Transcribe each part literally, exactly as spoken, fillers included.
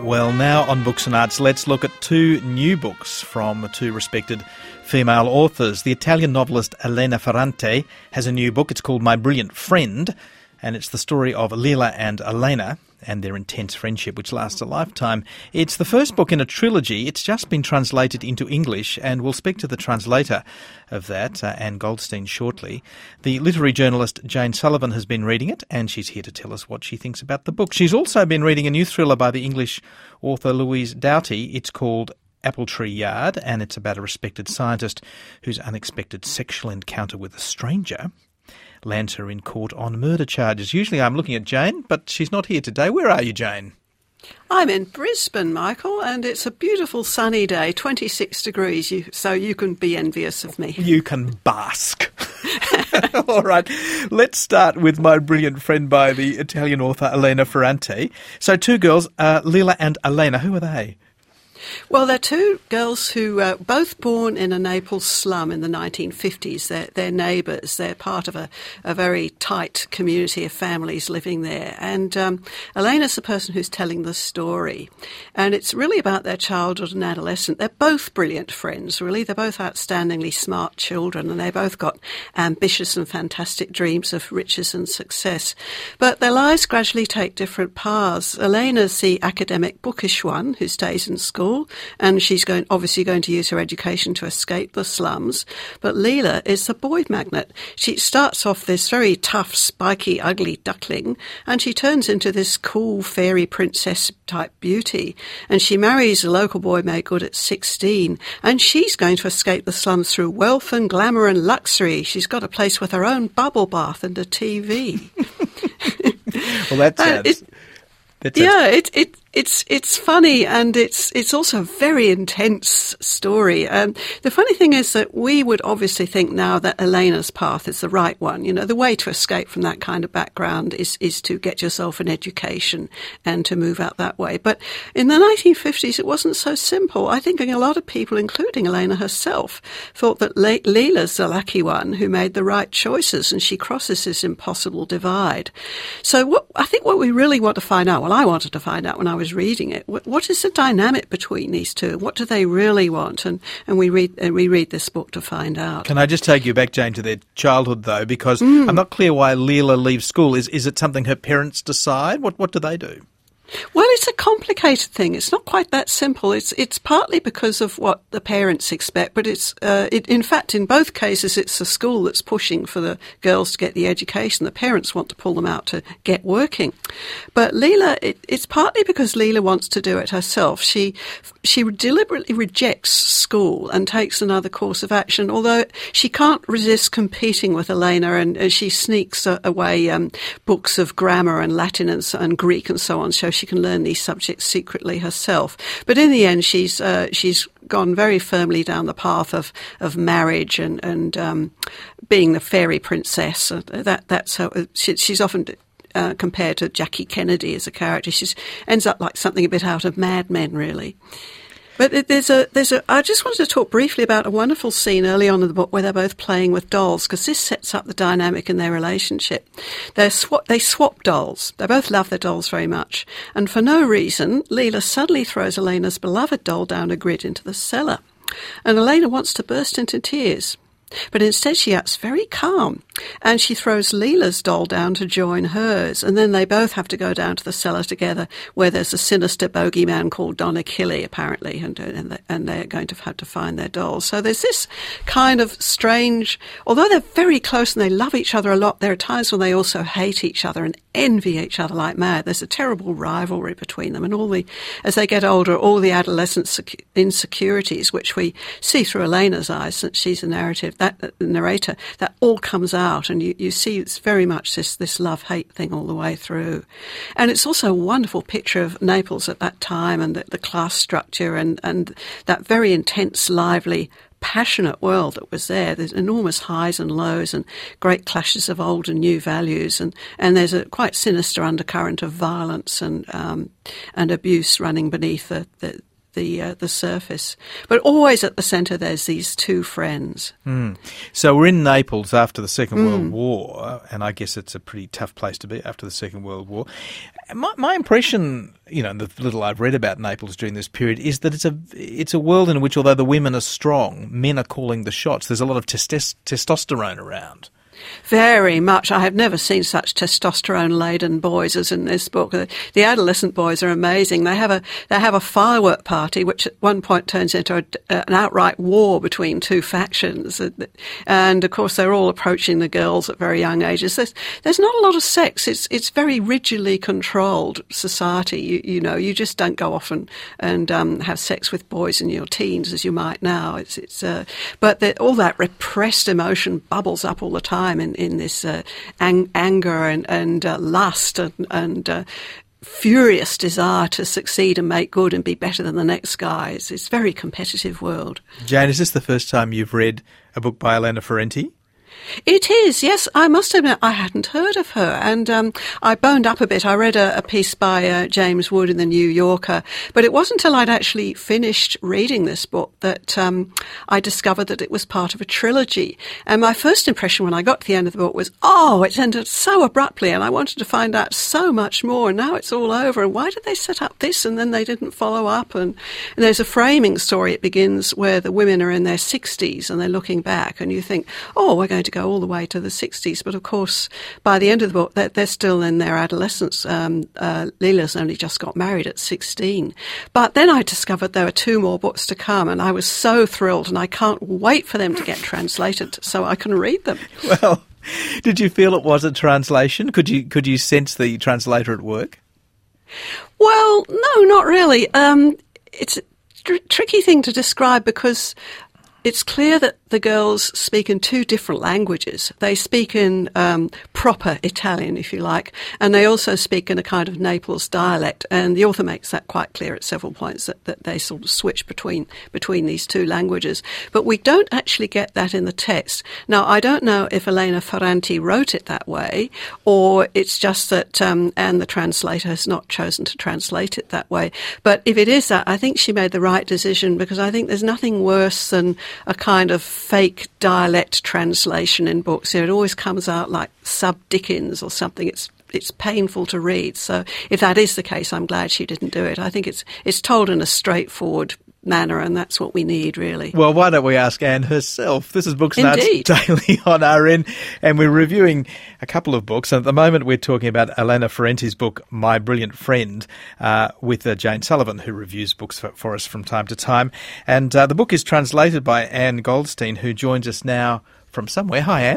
Well, now on Books and Arts, let's look at two new books from two respected female authors. The Italian novelist Elena Ferrante has a new book. It's called My Brilliant Friend, and it's the story of Lila and Elena and their intense friendship, which lasts a lifetime. It's the first book in a trilogy. It's just been translated into English, and we'll speak to the translator of that, uh, Anne Goldstein, shortly. The literary journalist Jane Sullivan has been reading it, and she's here to tell us what she thinks about the book. She's also been reading a new thriller by the English author Louise Doughty. It's called Apple Tree Yard, and it's about a respected scientist whose unexpected sexual encounter with a stranger lands her in court on murder charges. Usually I'm looking at Jane, but she's not here today. Where are you, Jane? I'm in Brisbane, Michael, and it's a beautiful sunny day, twenty-six degrees, you, so you can be envious of me. You can bask. All right, let's start with My Brilliant Friend by the Italian author Elena Ferrante. So two girls, uh, Lila and Elena, who are they? Well, they're two girls who were both born in a Naples slum in the nineteen fifties. They're, they're neighbours. They're part of a, a very tight community of families living there. And um, Elena's the person who's telling the story. And it's really about their childhood and adolescence. They're both brilliant friends, really. They're both outstandingly smart children, and they both got ambitious and fantastic dreams of riches and success. But their lives gradually take different paths. Elena's the academic, bookish one who stays in school, and she's going obviously going to use her education to escape the slums. But Lila is the boy magnet. She starts off this very tough, spiky, ugly duckling, and she turns into this cool fairy princess type beauty. And she marries a local boy made good at sixteen, and she's going to escape the slums through wealth and glamour and luxury. She's got a place with her own bubble bath and a T V. Well, that sounds... Uh, it, that sounds... Yeah, it, it It's it's funny, and it's it's also a very intense story. Um, the funny thing is that we would obviously think now that Elena's path is the right one. You know, the way to escape from that kind of background is, is to get yourself an education and to move out that way. But in the nineteen fifties, it wasn't so simple. I think a lot of people, including Elena herself, thought that Le- Lila's the lucky one who made the right choices, and she crosses this impossible divide. So what I think what we really want to find out, well, I wanted to find out when I was was reading it, what is the dynamic between these two? What do they really want? And and we read and we read this book to find out. Can I just take you back, Jane, to their childhood, though, because mm. I'm not clear why Lila leaves school. Is is it something her parents decide? What what do they do? Well, it's a complicated thing. It's not quite that simple. It's it's partly because of what the parents expect, but it's uh, it, in fact, in both cases, it's the school that's pushing for the girls to get the education. The parents want to pull them out to get working. But Lila, it, it's partly because Lila wants to do it herself. She she deliberately rejects school and takes another course of action, although she can't resist competing with Elena, and, and she sneaks away um, books of grammar and Latin and, and Greek and so on, so she can learn these subjects secretly herself. But in the end, she's uh, she's gone very firmly down the path of, of marriage and and um, being the fairy princess. Uh, that that's how she, she's often uh, compared to Jackie Kennedy as a character. She ends up like something a bit out of Mad Men, really. But there's a, there's a, I just wanted to talk briefly about a wonderful scene early on in the book where they're both playing with dolls, because this sets up the dynamic in their relationship. They're swap, they swap dolls. They both love their dolls very much. And for no reason, Lila suddenly throws Elena's beloved doll down a grid into the cellar. And Elena wants to burst into tears. But instead she acts very calm, and she throws Lila's doll down to join hers, and then they both have to go down to the cellar together, where there's a sinister bogeyman called Don Achille, apparently, and and, they, and they're going to have to find their dolls. So there's this kind of strange, although they're very close and they love each other a lot, there are times when they also hate each other and envy each other like mad. There's a terrible rivalry between them, and all the, as they get older, all the adolescent secu- insecurities, which we see through Elena's eyes, since she's a narrative, that the narrator, that all comes out, and you, you see it's very much this, this love-hate thing all the way through. And it's also a wonderful picture of Naples at that time, and the, the class structure, and, and that very intense, lively, passionate world that was there. There's enormous highs and lows and great clashes of old and new values, and, and there's a quite sinister undercurrent of violence and um, and abuse running beneath the, the the uh, the surface. But always at the centre there's these two friends. Mm. So we're in Naples after the Second Mm. World War, and I guess it's a pretty tough place to be after the Second World War. My, my impression, you know, the little I've read about Naples during this period, is that it's a it's a world in which, although the women are strong, men are calling the shots. There's a lot of testes- testosterone around. Very much. I have never seen such testosterone-laden boys as in this book. The adolescent boys are amazing. They have a they have a firework party, which at one point turns into a, an outright war between two factions. And of course, they're all approaching the girls at very young ages. There's, there's not a lot of sex. It's it's very rigidly controlled society. You, you know, you just don't go off and and um, have sex with boys in your teens as you might now. It's it's uh, but the, all that repressed emotion bubbles up all the time. In, in this uh, ang- anger and, and uh, lust and, and uh, furious desire to succeed and make good and be better than the next guy. It's, it's a very competitive world. Jane, is this the first time you've read a book by Elena Ferrante? It is, yes. I must admit I hadn't heard of her, and um, I boned up a bit. I read a, a piece by uh, James Wood in the New Yorker, but it wasn't until I'd actually finished reading this book that um, I discovered that it was part of a trilogy. And my first impression when I got to the end of the book was, oh, it's ended so abruptly, and I wanted to find out so much more, and now it's all over, and why did they set up this and then they didn't follow up? And, and there's a framing story. It begins where the women are in their sixties and they're looking back, and you think, oh, we're going to go all the way to the sixties. But of course, by the end of the book, they're, they're still in their adolescence. Um, uh, Leela's only just got married at sixteen. But then I discovered there were two more books to come, and I was so thrilled, and I can't wait for them to get translated so I can read them. Well, did you feel it was a translation? Could you could you sense the translator at work? Well, no, not really. Um, it's a tr- tricky thing to describe because it's clear that the girls speak in two different languages. They speak in um, proper Italian, if you like, and they also speak in a kind of Naples dialect. And the author makes that quite clear at several points, that, that they sort of switch between between these two languages. But we don't actually get that in the text. Now, I don't know if Elena Ferrante wrote it that way, or it's just that, um, and the translator has not chosen to translate it that way. But if it is that, I think she made the right decision, because I think there's nothing worse than a kind of fake dialect translation in books. You know, it always comes out like Sub Dickens or something. It's it's painful to read. So if that is the case, I'm glad she didn't do it. I think it's it's told in a straightforward manner, and that's what we need, really. Well, why don't we ask Anne herself? This is Books Indeed. Nuts Daily on R N, and we're reviewing a couple of books. And at the moment, we're talking about Elena Ferrante's book, My Brilliant Friend, uh, with uh, Jane Sullivan, who reviews books for, for us from time to time. And uh, the book is translated by Anne Goldstein, who joins us now from somewhere. Hi, Anne.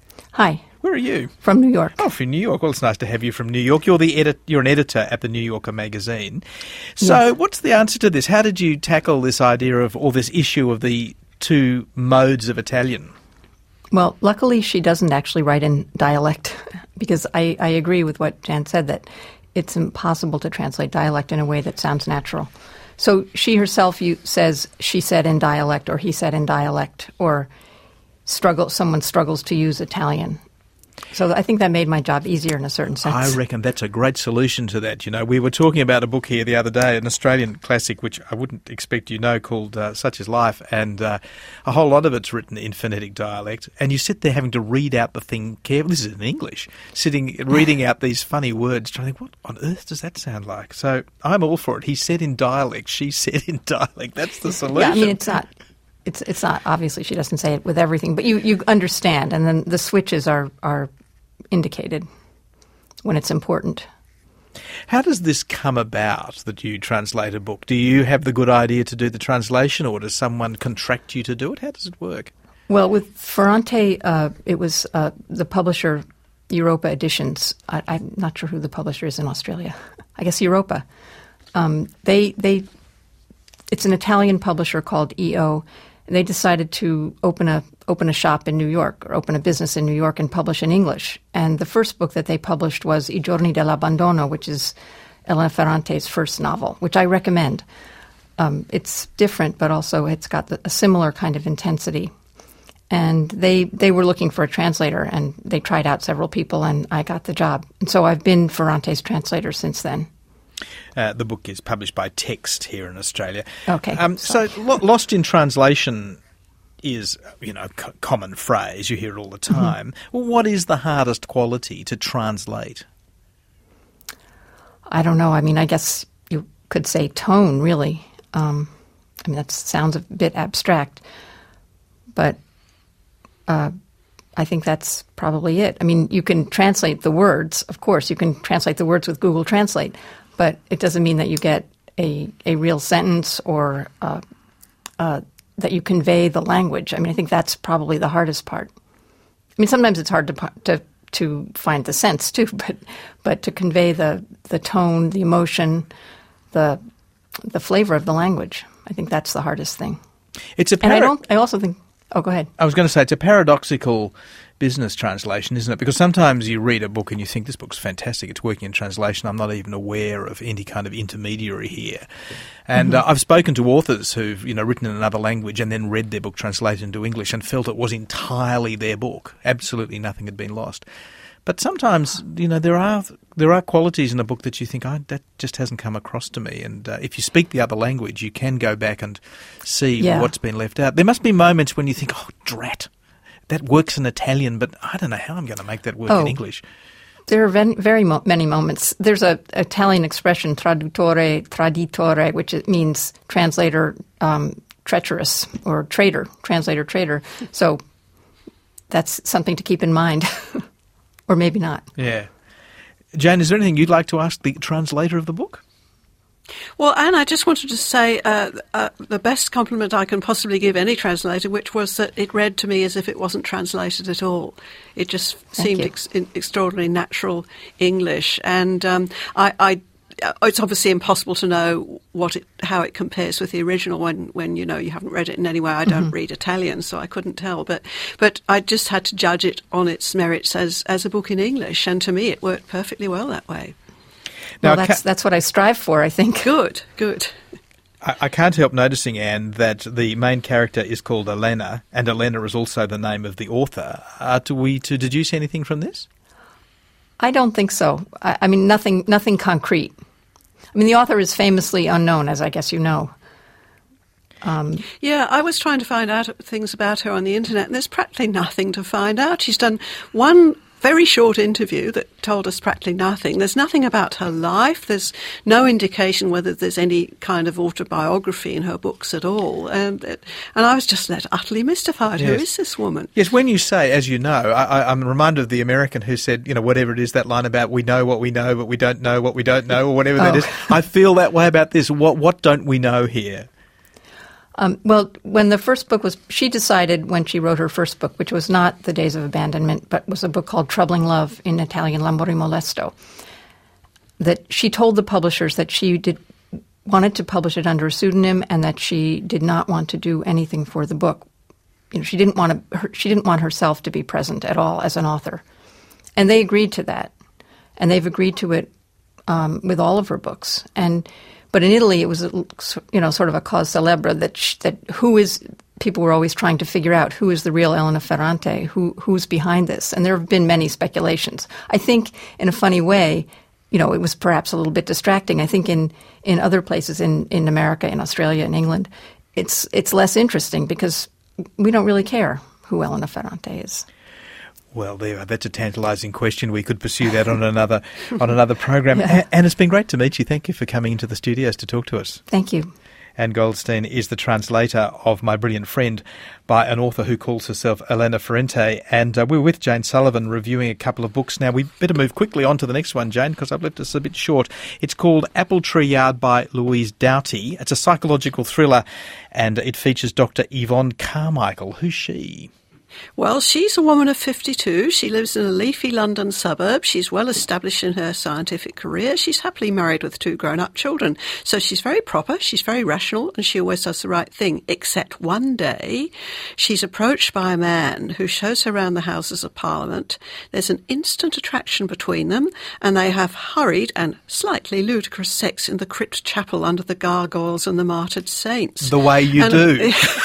Hi. Where are you? From New York. Oh, from New York. Well, it's nice to have you from New York. You're the edit- You're an editor at the New Yorker magazine. So Yes. What's the answer to this? How did you tackle this idea of, or this issue of the two modes of Italian? Well, luckily she doesn't actually write in dialect, because I, I agree with what Jan said, that it's impossible to translate dialect in a way that sounds natural. So she herself you, says she said in dialect, or he said in dialect, or struggle. someone struggles to use Italian. So I think that made my job easier in a certain sense. I reckon that's a great solution to that. You know, we were talking about a book here the other day, an Australian classic, which I wouldn't expect you know, called uh, Such is Life, and uh, a whole lot of it's written in phonetic dialect, and you sit there having to read out the thing carefully. This is in English, sitting, reading out these funny words, trying to think, what on earth does that sound like? So I'm all for it. He said in dialect, she said in dialect. That's the solution. Yeah, I mean, it's not... It's it's not, obviously she doesn't say it with everything, but you, you understand, and then the switches are, are indicated when it's important. How does this come about, that you translate a book? Do you have the good idea to do the translation, or does someone contract you to do it? How does it work? Well, with Ferrante, uh, it was uh, the publisher, Europa Editions. I, I'm not sure who the publisher is in Australia. I guess Europa. Um, they they, it's an Italian publisher called E O. They decided to open a open a shop in New York, or open a business in New York, and publish in English. And the first book that they published was I giorni dell'abbandono, which is Elena Ferrante's first novel, which I recommend. Um, it's different, but also it's got the, a similar kind of intensity. And they they were looking for a translator, and they tried out several people, and I got the job. And so I've been Ferrante's translator since then. Uh, the book is published by Text here in Australia. Okay. Um, so lo- Lost in Translation is, you know, a common phrase. You hear it all the time. Mm-hmm. Well, what is the hardest quality to translate? I don't know. I mean, I guess you could say tone, really. Um, I mean, that sounds a bit abstract, but uh, I think that's probably it. I mean, you can translate the words, of course. You can translate the words with Google Translate, but it doesn't mean that you get a, a real sentence or uh, uh, that you convey the language. I mean, I think that's probably the hardest part. I mean, sometimes it's hard to to to find the sense too, but but to convey the the tone, the emotion, the the flavor of the language. I think that's the hardest thing. It's a para- and I don't. I also think. Oh, go ahead. I was going to say it's a paradoxical business translation, isn't it? Because sometimes you read a book and you think this book's fantastic. It's working in translation. I'm not even aware of any kind of intermediary here. And mm-hmm. uh, I've spoken to authors who've, you know, written in another language and then read their book translated into English and felt it was entirely their book. Absolutely nothing had been lost. But sometimes, you know, there are there are qualities in a book that you think, oh, that just hasn't come across to me. And uh, if you speak the other language, you can go back and see yeah. what's been left out. There must be moments when you think, oh, drat, that works in Italian, but I don't know how I'm going to make that work oh, in English. There are very, very mo- many moments. There's a Italian expression, traduttore, traditore, which it means translator, um, treacherous, or traitor, translator, traitor. So that's something to keep in mind. Or maybe not. Yeah. Jane, is there anything you'd like to ask the translator of the book? Well, Anne, I just wanted to say uh, uh, the best compliment I can possibly give any translator, which was that it read to me as if it wasn't translated at all. It just Thank seemed ex- extraordinarily natural English. And um, I... I it's obviously impossible to know what it, how it compares with the original when, when, you know, you haven't read it in any way. I don't mm-hmm. read Italian, so I couldn't tell. But but I just had to judge it on its merits as, as a book in English. And to me, it worked perfectly well that way. Now, well, that's, that's what I strive for, I think. Good, good. I, I can't help noticing, Anne, that the main character is called Elena, and Elena is also the name of the author. Are we to deduce anything from this? I don't think so. I, I mean, nothing, nothing concrete. I mean, the author is famously unknown, as I guess you know. Um, yeah, I was trying to find out things about her on the internet, and there's practically nothing to find out. She's done one very short interview that told us practically nothing. There's nothing about her life. There's no indication whether there's any kind of autobiography in her books at all. And and I was just left utterly mystified. Yes. Who is this woman? Yes, when you say, as you know, I, I'm reminded of the American who said, you know, whatever it is, that line about we know what we know, but we don't know what we don't know, or whatever oh. that is. I feel that way about this. What What don't we know here? Um, well, when the first book was, she decided when she wrote her first book, which was not The Days of Abandonment, but was a book called Troubling Love, in Italian L'amore molesto, that she told the publishers that she did wanted to publish it under a pseudonym and that she did not want to do anything for the book. You know, she didn't want to. Her, she didn't want herself to be present at all as an author, and they agreed to that, and they've agreed to it um, with all of her books. And But in Italy, it was, you know, sort of a cause célèbre that sh- that who is people were always trying to figure out who is the real Elena Ferrante, who who's behind this, and there have been many speculations. I think, in a funny way, you know, it was perhaps a little bit distracting. I think in, in other places in, in America, in Australia, in England, it's it's less interesting because we don't really care who Elena Ferrante is. Well, there, that's a tantalising question. We could pursue that on another on another program. Yeah. And it's been great to meet you. Thank you for coming into the studios to talk to us. Thank you. Anne Goldstein is the translator of My Brilliant Friend by an author who calls herself Elena Ferrante. And uh, we're with Jane Sullivan reviewing a couple of books. Now, we better move quickly on to the next one, Jane, because I've left us a bit short. It's called Apple Tree Yard by Louise Doughty. It's a psychological thriller, and it features Doctor Yvonne Carmichael. Who's she? Well, she's a woman of fifty-two. She lives in a leafy London suburb. She's well established in her scientific career. She's happily married with two grown-up children. So she's very proper, she's very rational, and she always does the right thing. Except one day, she's approached by a man who shows her around the Houses of Parliament. There's an instant attraction between them, and they have hurried and slightly ludicrous sex in the crypt chapel under the gargoyles and the martyred saints. The way you and, do.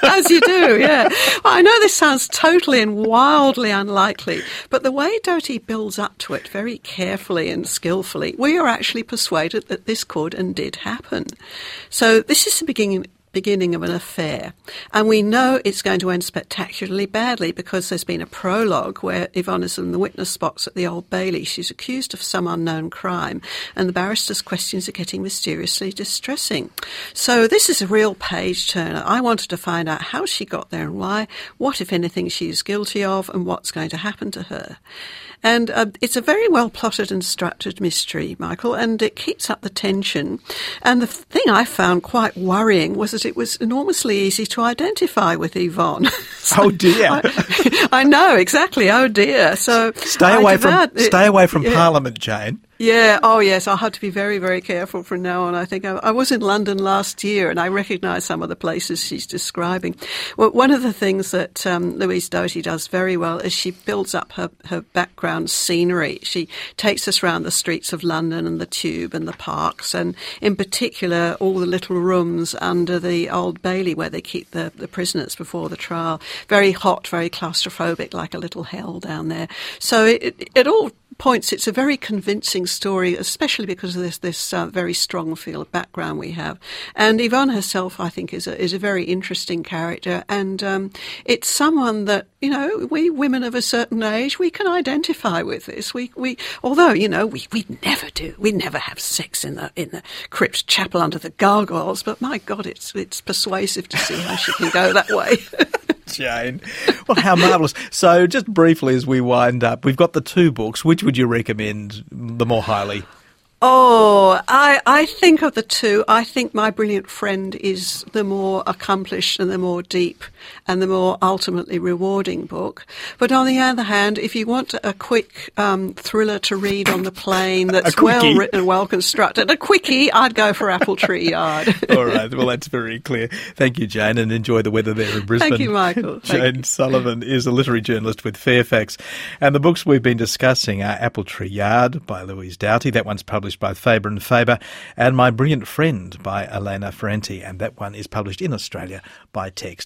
As you do, yeah. Well, I know this sounds totally and wildly unlikely, but the way Doty builds up to it very carefully and skillfully, we are actually persuaded that this could and did happen. So this is the beginning beginning of an affair. And we know it's going to end spectacularly badly because there's been a prologue where Yvonne is in the witness box at the Old Bailey. She's accused of some unknown crime, and the barrister's questions are getting mysteriously distressing. So this is a real page-turner. I wanted to find out how she got there and why, what, if anything, she is guilty of, and what's going to happen to her. And uh, it's a very well-plotted and structured mystery, Michael, and it keeps up the tension. And the thing I found quite worrying was that it was enormously easy to identify with Yvonne. So oh dear! I, I know exactly. Oh dear! So stay away from stay away from yeah. Parliament, Jane. Yeah, oh yes, I'll have to be very, very careful from now on. I think I, I was in London last year and I recognise some of the places she's describing. Well, one of the things that um, Louise Doty does very well is she builds up her, her background scenery. She takes us around the streets of London and the Tube and the parks, and in particular all the little rooms under the Old Bailey where they keep the, the prisoners before the trial. Very hot, very claustrophobic, like a little hell down there. So it, it, it all points, it's a very convincing story, especially because of this this uh, very strong field background we have. And Yvonne herself, I think, is a, is a very interesting character, and um, it's someone that, you know, we women of a certain age, we can identify with this. We we although, you know, we we never do, we never have sex in the in the crypt chapel under the gargoyles, but my God, it's it's persuasive to see how she can go that way. Jane. Well, how marvellous. So just briefly as we wind up, we've got the two books. Which would you recommend the more highly? Oh, I, I think of the two, I think My Brilliant Friend is the more accomplished and the more deep and the more ultimately rewarding book. But on the other hand, if you want a quick um, thriller to read on the plane that's well written and well constructed, a quickie, I'd go for Apple Tree Yard. All right, well, that's very clear. Thank you, Jane, and enjoy the weather there in Brisbane. Thank you, Michael. Jane Thank you. Sullivan is a literary journalist with Fairfax. And the books we've been discussing are Apple Tree Yard by Louise Doughty. That one's published by Faber and Faber, and My Brilliant Friend by Elena Ferrante, and that one is published in Australia by Text.